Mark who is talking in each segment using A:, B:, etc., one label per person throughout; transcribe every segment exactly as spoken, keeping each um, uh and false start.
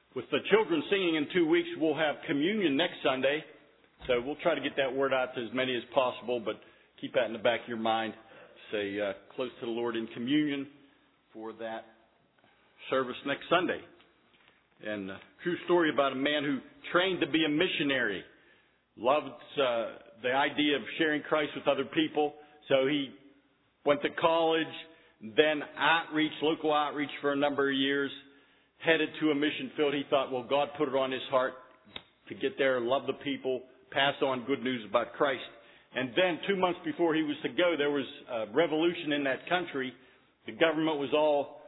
A: With the children singing in two weeks, we'll have communion next Sunday. So we'll try to get that word out to as many as possible, but keep that in the back of your mind. Say uh, close to the Lord in communion for that service next Sunday. And a true story about a man who trained to be a missionary. Loved uh, the idea of sharing Christ with other people. So he went to college, then outreach, local outreach for a number of years. Headed to a mission field. He thought, well, God put it on his heart to get there and love the people, pass on good news about Christ. And then two months before he was to go, there was a revolution in that country. The government was all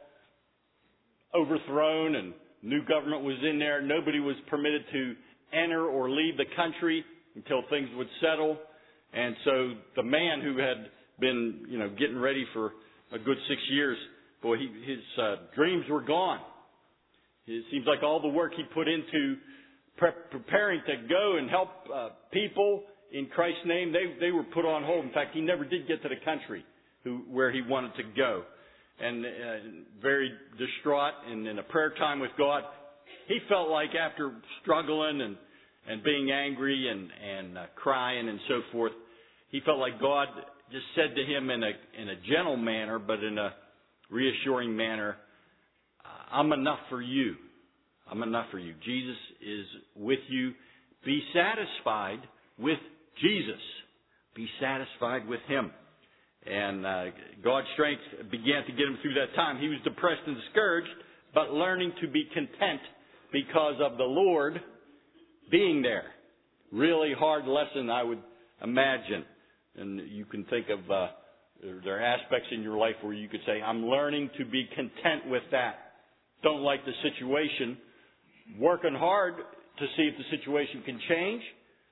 A: overthrown and new government was in there. Nobody was permitted to enter or leave the country until things would settle. And so the man who had been, you know, getting ready for a good six years, boy, he, his uh, dreams were gone. It seems like all the work he put into pre- preparing to go and help uh, people in Christ's name, they they were put on hold. In fact, he never did get to the country who, where he wanted to go. And uh, very distraught and in a prayer time with God, he felt like after struggling and, and being angry and, and uh, crying and so forth, he felt like God just said to him in a in a gentle manner, but in a reassuring manner, I'm enough for you. I'm enough for you. Jesus is with you. Be satisfied with Jesus. Be satisfied with Him. And uh, God's strength began to get him through that time. He was depressed and discouraged, but learning to be content because of the Lord being there. Really hard lesson, I would imagine. And you can think of, uh, there are aspects in your life where you could say, I'm learning to be content with that. Don't like the situation. Working hard to see if the situation can change.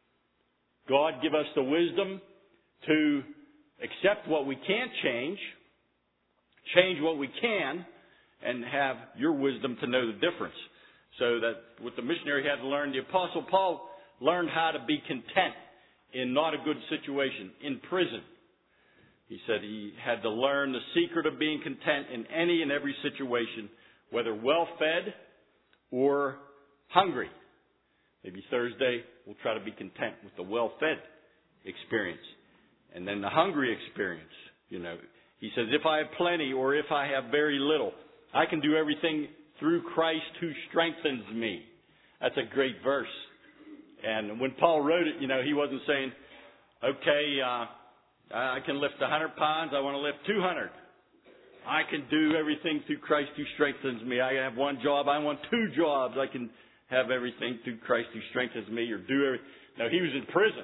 A: God give us the wisdom to accept what we can't change, change what we can, and have your wisdom to know the difference. So that with the missionary he had to learn, the Apostle Paul learned how to be content in not a good situation, in prison. He said he had to learn the secret of being content in any and every situation, whether well-fed or hungry. Maybe Thursday we'll try to be content with the well-fed experience. And then the hungry experience, you know. He says, if I have plenty or if I have very little, I can do everything through Christ who strengthens me. That's a great verse. And when Paul wrote it, you know, he wasn't saying, okay, uh, I can lift one hundred pounds, I want to lift two hundred. I can do everything through Christ who strengthens me. I have one job, I want two jobs. I can have everything through Christ who strengthens me, or do everything. No, he was in prison.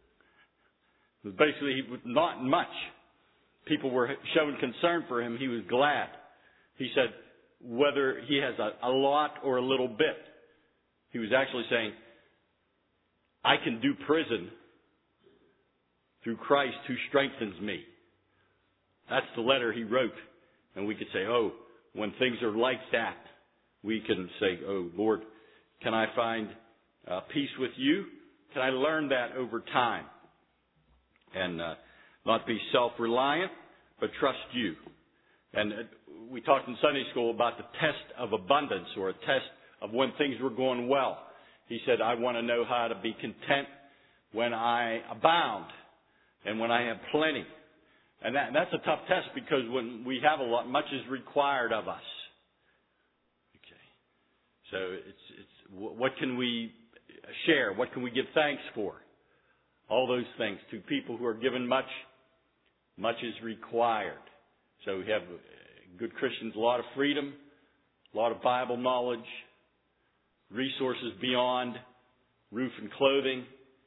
A: It was basically not much. People were showing concern for him. He was glad. He said, whether he has a, a lot or a little bit, he was actually saying, I can do prison through Christ who strengthens me. That's the letter he wrote. And we could say, oh, when things are like that, we can say, oh, Lord, can I find uh, peace with you? Can I learn that over time? And uh, not be self-reliant, but trust you. And uh, we talked in Sunday school about the test of abundance, or a test of when things were going well. He said, I want to know how to be content when I abound and when I have plenty. And that, that's a tough test, because when we have a lot, much is required of us. Okay. So it's, it's, what can we share? What can we give thanks for? All those things. To people who are given much, much is required. So we have good Christians, a lot of freedom, a lot of Bible knowledge, resources beyond roof and clothing.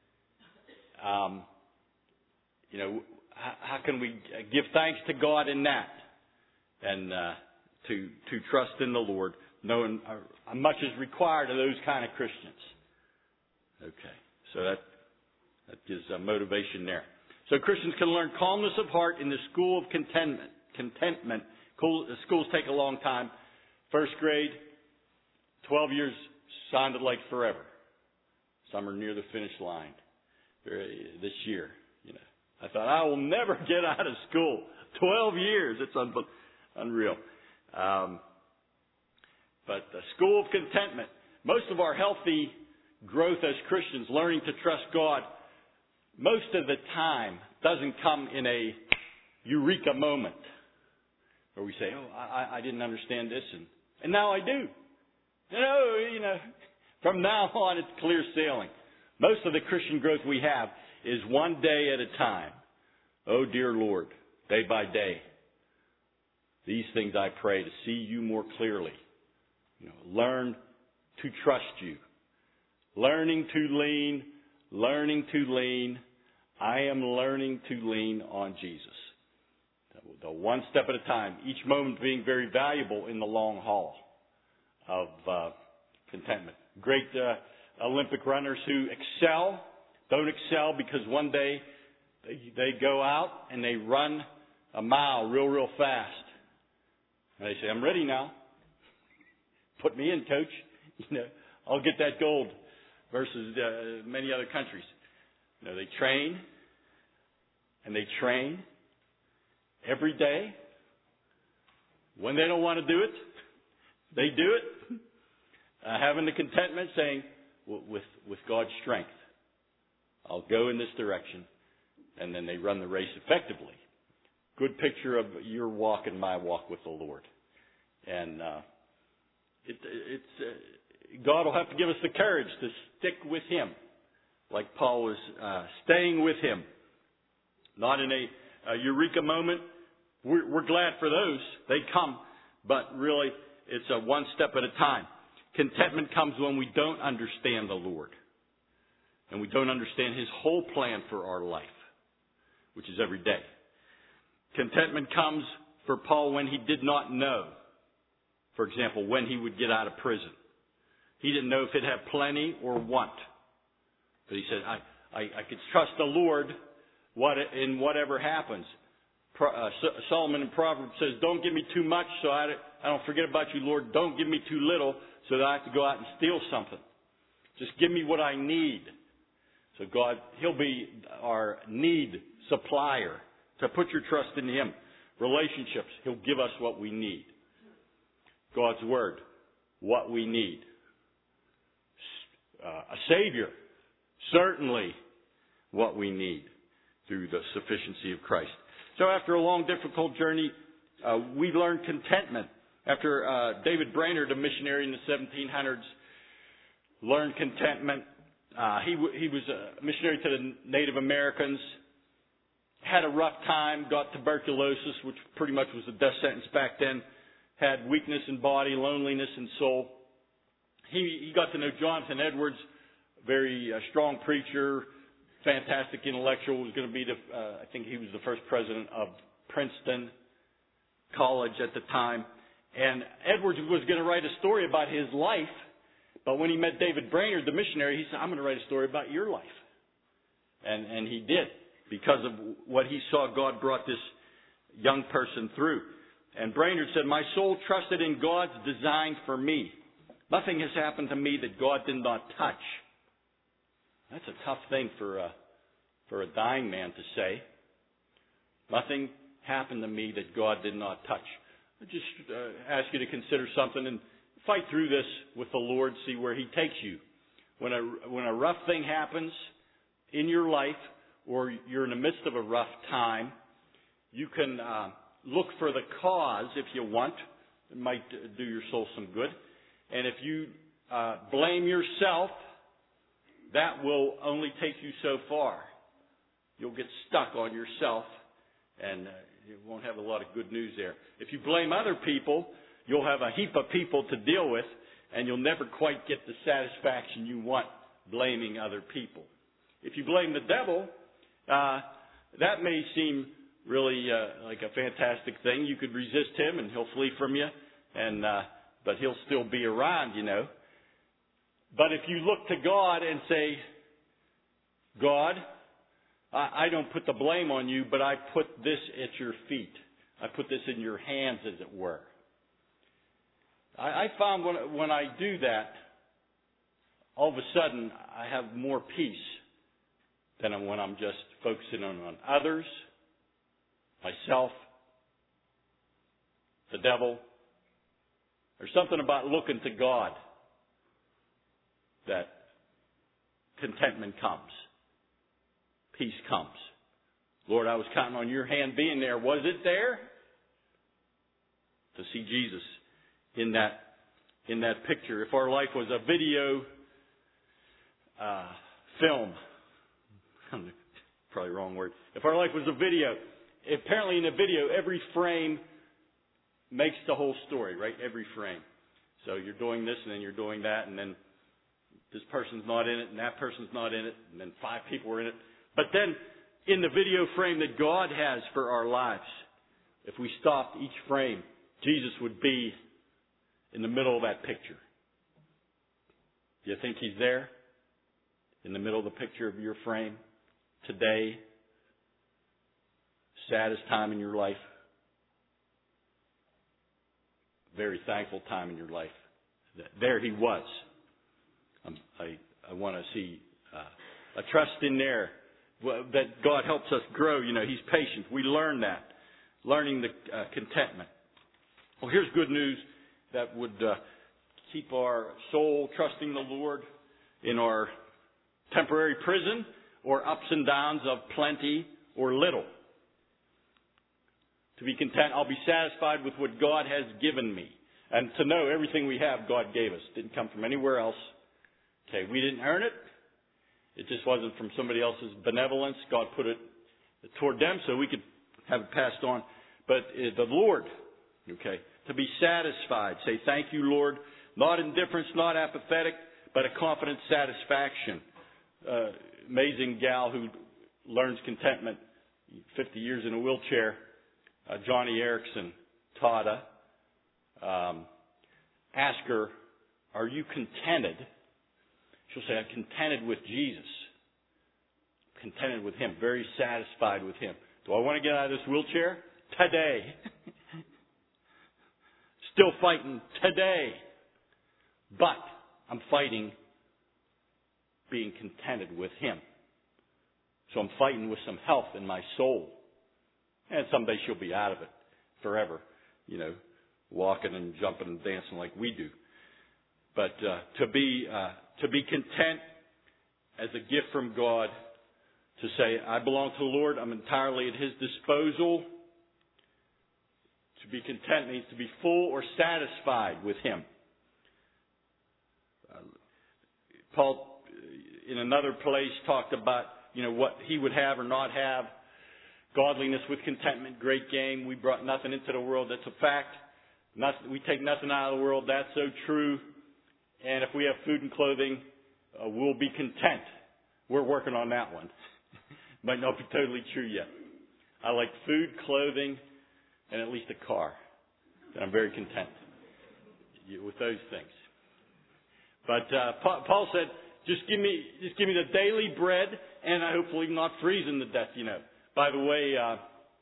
A: Um, you know, how, how can we give thanks to God in that? And uh, to to trust in the Lord, knowing uh, much is required of those kind of Christians. Okay, so that that gives uh, motivation there. So Christians can learn calmness of heart in the school of contentment. Contentment. Cool, the schools take a long time. First grade, twelve years sounded like forever. Some are near the finish line this year. You know, I thought, I will never get out of school. Twelve years, it's un- unreal. Um, but the school of contentment. most of our healthy growth as Christians, learning to trust God, most of the time doesn't come in a eureka moment where we say, oh, I, I didn't understand this, and, and now I do. You know, you know, from now on it's clear sailing. Most of the Christian growth we have is one day at a time. Oh, dear Lord, day by day, these things I pray to see you more clearly. You know, learn to trust you. Learning to lean, learning to lean. I am learning to lean on Jesus. The one step at a time, each moment being very valuable in the long haul of uh, contentment. Great uh, Olympic runners who excel, don't excel because one day they, they go out and they run a mile real, real fast. And they say, I'm ready now. Put me in, coach. You know, I'll get that gold. Versus uh, many other countries. You know, they train and they train every day. When they don't want to do it, they do it. Uh, having the contentment saying, with, with God's strength, I'll go in this direction. And then they run the race effectively. Good picture of your walk and my walk with the Lord. And uh, it, it's... Uh, God will have to give us the courage to stick with Him, like Paul was uh, staying with Him. Not in a, a eureka moment. We're, we're glad for those. They come, but really it's a one step at a time. Contentment comes when we don't understand the Lord. And we don't understand His whole plan for our life, which is every day. Contentment comes for Paul when he did not know, for example, when he would get out of prison. He didn't know if he'd have plenty or want. But he said, I, I, I could trust the Lord what, in whatever happens. Pro, uh, Solomon in Proverbs says, don't give me too much so I, I don't forget about you, Lord. Don't give me too little so that I have to go out and steal something. Just give me what I need. So God, He'll be our need supplier. To put your trust in Him. Relationships, He'll give us what we need. God's Word, what we need. Uh, a Savior, certainly what we need through the sufficiency of Christ. So after a long, difficult journey, uh, we learned contentment. After uh, David Brainerd, a missionary in the seventeen hundreds, learned contentment. Uh, he, w- he was a missionary to the Native Americans, had a rough time, got tuberculosis, which pretty much was a death sentence back then, had weakness in body, loneliness in soul. He, he got to know Jonathan Edwards, very uh, strong preacher, fantastic intellectual. Was going to be the, uh, I think he was the first president of Princeton College at the time. And Edwards was going to write a story about his life, but when he met David Brainerd, the missionary, he said, I'm going to write a story about your life. And, and he did, because of what he saw God brought this young person through. And Brainerd said, my soul trusted in God's design for me. Nothing has happened to me that God did not touch. That's a tough thing for a, for a dying man to say. Nothing happened to me that God did not touch. I just uh, ask you to consider something and fight through this with the Lord, see where He takes you. When a, when a rough thing happens in your life, or you're in the midst of a rough time, you can uh, look for the cause if you want. It might do your soul some good. And if you uh, blame yourself, that will only take you so far. You'll get stuck on yourself, and uh, you won't have a lot of good news there. If you blame other people, you'll have a heap of people to deal with, and you'll never quite get the satisfaction you want blaming other people. If you blame the devil, uh, that may seem really uh, like a fantastic thing. You could resist him, and he'll flee from you, and uh, but he'll still be around, you know. But if you look to God and say, God, I, I don't put the blame on you, but I put this at your feet. I put this in your hands, as it were. I, I found when, when I do that, all of a sudden I have more peace than when I'm just focusing on, on others, myself, the devil. There's something about looking to God that contentment comes. Peace comes. Lord, I was counting on your hand being there. Was it there? To see Jesus in that in that picture. If our life was a video uh, film, probably the wrong word. If our life was a video, apparently in a video, every frame makes the whole story, right? Every frame. So you're doing this and then you're doing that, and then this person's not in it and that person's not in it, and then five people are in it. But then in the video frame that God has for our lives, if we stopped each frame, Jesus would be in the middle of that picture. Do you think He's there? In the middle of the picture of your frame? Today? Saddest time in your life? Very thankful time in your life. There He was. Um, I, I want to see uh, a trust in there that God helps us grow. You know, He's patient. We learn that. Learning the uh, contentment. Well, here's good news that would uh, keep our soul trusting the Lord in our temporary prison or ups and downs of plenty or little. To be content, I'll be satisfied with what God has given me. And to know everything we have, God gave us. It didn't come from anywhere else. Okay, we didn't earn it. It just wasn't from somebody else's benevolence. God put it toward them so we could have it passed on. But uh, the Lord, okay, to be satisfied. Say, thank you, Lord. Not indifference, not apathetic, but a confident satisfaction. Uh, amazing gal who learns contentment, fifty years in a wheelchair, uh, Johnny Erickson, Tada. Um, ask her, are you contented? She'll say, I'm contented with Jesus. Contented with Him. Very satisfied with Him. Do I want to get out of this wheelchair? Today. Still fighting today. But I'm fighting being contented with Him. So I'm fighting with some health in my soul. And someday she'll be out of it forever. You know, walking and jumping and dancing like we do. But uh, to be uh, to be content as a gift from God, to say, I belong to the Lord, I'm entirely at His disposal. To be content means to be full or satisfied with Him. Uh, Paul, in another place, talked about, you know, what he would have or not have. Godliness with contentment, great gain. We brought nothing into the world. That's a fact. Nothing, we take nothing out of the world. That's so true. And if we have food and clothing, uh, we'll be content. We're working on that one. Might not be totally true yet. I like food, clothing, and at least a car. And I'm very content with those things. But uh, Paul said, just give me, just give me the daily bread, and I hopefully not freezing to death. You know. By the way, uh,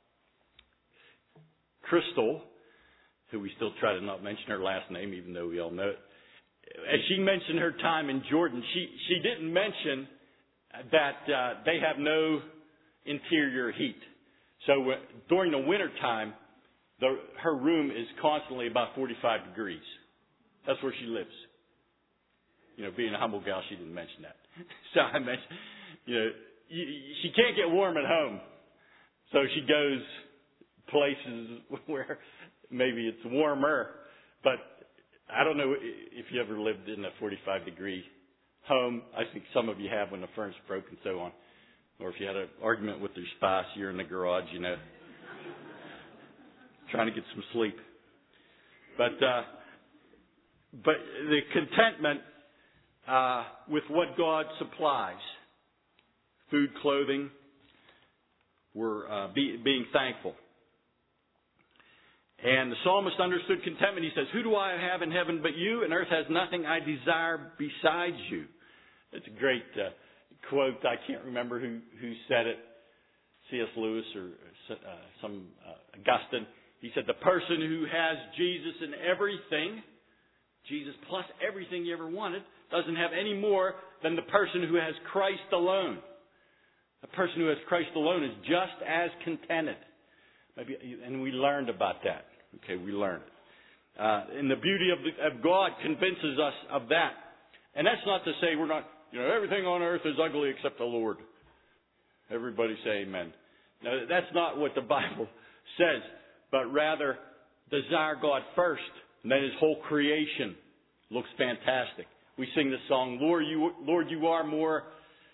A: Crystal, who we still try to not mention her last name, even though we all know it, as she mentioned her time in Jordan, she she didn't mention that uh, they have no interior heat. So uh, during the winter time, the, her room is constantly about forty-five degrees. That's where she lives. You know, being a humble gal, she didn't mention that. So I mentioned, you know, you, she can't get warm at home. So she goes places where maybe it's warmer. But I don't know if you ever lived in a forty-five degree home. I think some of you have when the furnace broke and so on. Or if you had an argument with your spouse, you're in the garage, you know, trying to get some sleep. But, uh, but the contentment uh, with what God supplies, food, clothing, we're uh, be, being thankful. And the psalmist understood contentment. He says, who do I have in heaven but you? And earth has nothing I desire besides you. It's a great uh, quote. I can't remember who, who said it. C S Lewis or uh, some uh, Augustine. He said, the person who has Jesus in everything, Jesus plus everything you ever wanted, doesn't have any more than the person who has Christ alone. A person who has Christ alone is just as contented. Maybe, and we learned about that. Okay, we learned it. Uh, and the beauty of, the, of God convinces us of that. And that's not to say we're not, you know, everything on earth is ugly except the Lord. Everybody say amen. Now, that's not what the Bible says, but rather desire God first, and then His whole creation looks fantastic. We sing the song, Lord, you, Lord, you are more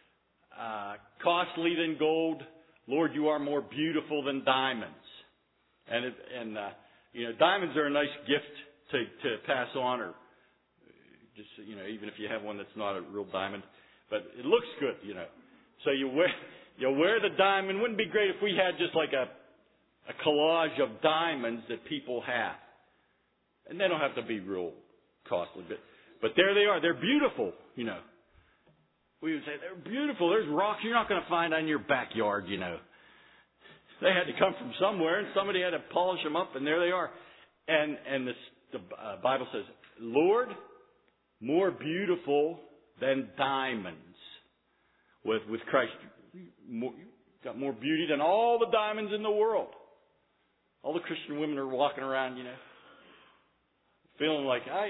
A: uh, costly than gold. Lord, you are more beautiful than diamonds. And, it, and uh, you know, diamonds are a nice gift to, to pass on, or just, you know, even if you have one that's not a real diamond. But it looks good, you know. So you wear, you wear the diamond. Wouldn't it be great if we had just like a, a collage of diamonds that people have? And they don't have to be real costly, but, but there they are. They're beautiful, you know. We would say, they're beautiful. There's rocks you're not going to find on your backyard, you know. They had to come from somewhere, and somebody had to polish them up, and there they are. And and this, the uh, Bible says, Lord, more beautiful than diamonds. With with Christ, more, got more beauty than all the diamonds in the world. All the Christian women are walking around, you know, feeling like I,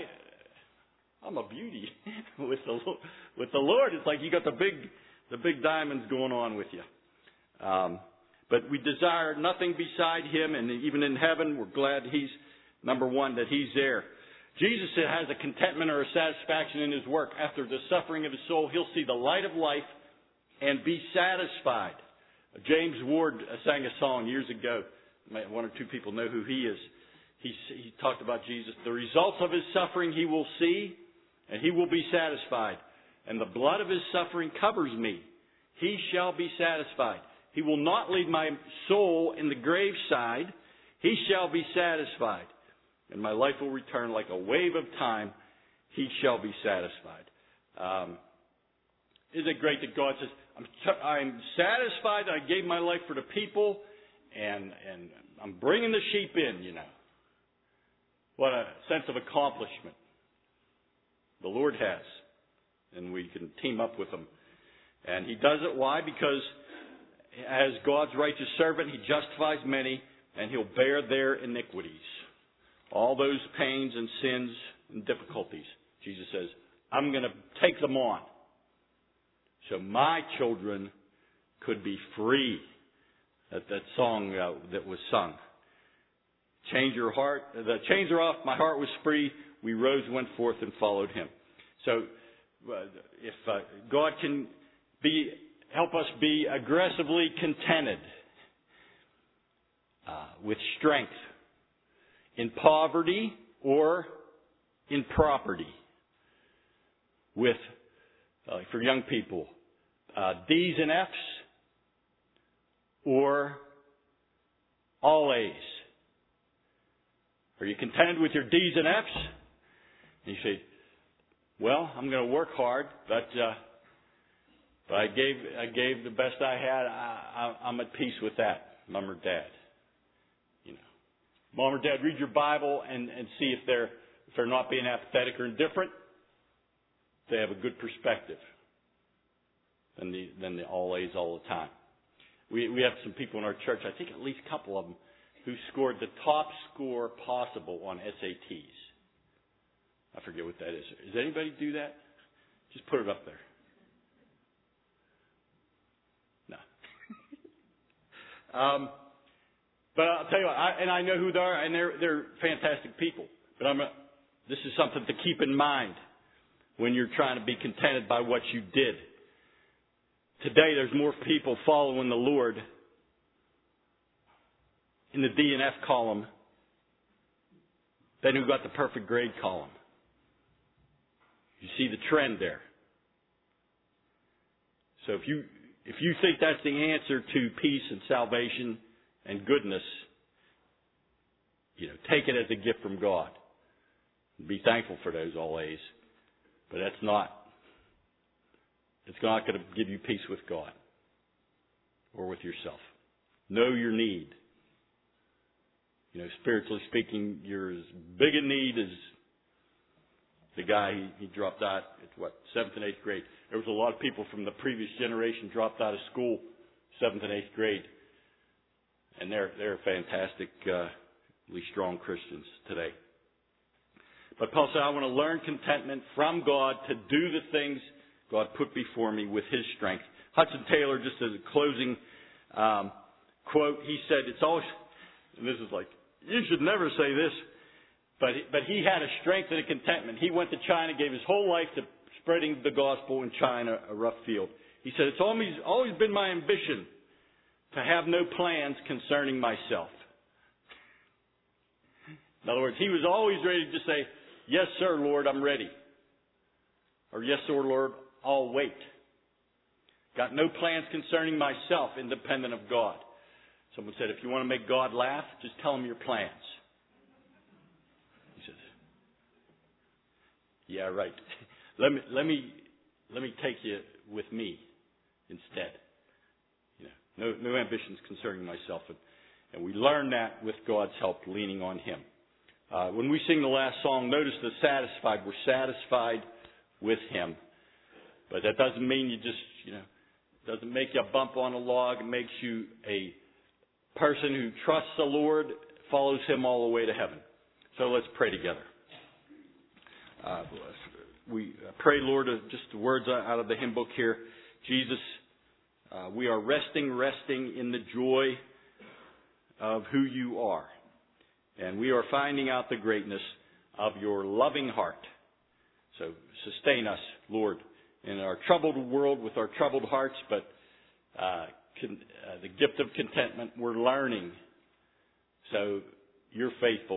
A: I'm a beauty with the with the Lord. It's like you got the big the big diamonds going on with you. Um, but we desire nothing beside Him, and even in heaven, we're glad He's number one, that He's there. Jesus has a contentment or a satisfaction in His work. After the suffering of His soul, He'll see the light of life and be satisfied. James Ward sang a song years ago. One or two people know who he is. He, he talked about Jesus. The results of His suffering He will see, and He will be satisfied. And the blood of His suffering covers me. He shall be satisfied. He will not leave my soul in the graveside. He shall be satisfied. And my life will return like a wave of time. He shall be satisfied. Um, isn't it great that God says, I'm, t- I'm satisfied that I gave my life for the people, and, and I'm bringing the sheep in, you know. What a sense of accomplishment the Lord has. And we can team up with Him. And He does it. Why? Because as God's righteous servant, He justifies many, and He'll bear their iniquities. All those pains and sins and difficulties. Jesus says, I'm going to take them on, so my children could be free. That, that song uh, that was sung. Change your heart. The chains are off. My heart was free. We rose, went forth, and followed Him. So, uh, if uh, God can be help us be aggressively contented uh, with strength in poverty or in property, with uh, for young people uh, D's and F's or all A's. Are you contented with your D's and F's? And you say, well, I'm going to work hard, but uh, but I gave I gave the best I had. I, I, I'm at peace with that, Mom or Dad. You know, Mom or Dad, read your Bible and, and see if they're if they're not being apathetic or indifferent. They have a good perspective than the than the all A's all the time. We we have some people in our church, I think at least a couple of them, who scored the top score possible on S A Ts. I forget what that is. Does anybody do that? Just put it up there. No. um, but I'll tell you what, I, and I know who they are, and they're they're fantastic people. But I'm a, this is something to keep in mind when you're trying to be contented by what you did. Today, there's more people following the Lord in the D and F column than who got the perfect grade column. You see the trend there. So if you if you think that's the answer to peace and salvation and goodness, you know, take it as a gift from God. Be thankful for those all A's. But that's not, it's not going to give you peace with God or with yourself. Know your need. You know, spiritually speaking, you're as big a need as the guy, he, he dropped out at what, seventh and eighth grade. There was a lot of people from the previous generation dropped out of school, seventh and eighth grade. And they're, they're fantastic, uh, strong Christians today. But Paul said, I want to learn contentment from God to do the things God put before me with His strength. Hudson Taylor, just as a closing um, quote, he said, it's always, and this is like, you should never say this, but he, but he had a strength and a contentment. He went to China, gave his whole life to spreading the gospel in China, a rough field. He said, it's always, always been my ambition to have no plans concerning myself. In other words, he was always ready to say, yes, sir, Lord, I'm ready. Or yes, sir, Lord, I'll wait. Got no plans concerning myself, independent of God. Someone said, if you want to make God laugh, just tell him your plans. He says, yeah, right. let me let me let me take you with me instead. You know, no no ambitions concerning myself, and, and we learn that with God's help, leaning on Him. Uh, when we sing the last song, notice the satisfied. We're satisfied with Him, but that doesn't mean you just you know doesn't make you a bump on a log. It makes you a person who trusts the Lord, follows Him all the way to heaven. So let's pray together. Uh, we pray, Lord, just the words out of the hymn book here. Jesus, uh, we are resting, resting in the joy of who you are. And we are finding out the greatness of your loving heart. So sustain us, Lord, in our troubled world with our troubled hearts, but uh, con- uh, the gift of contentment we're learning. So you're faithful.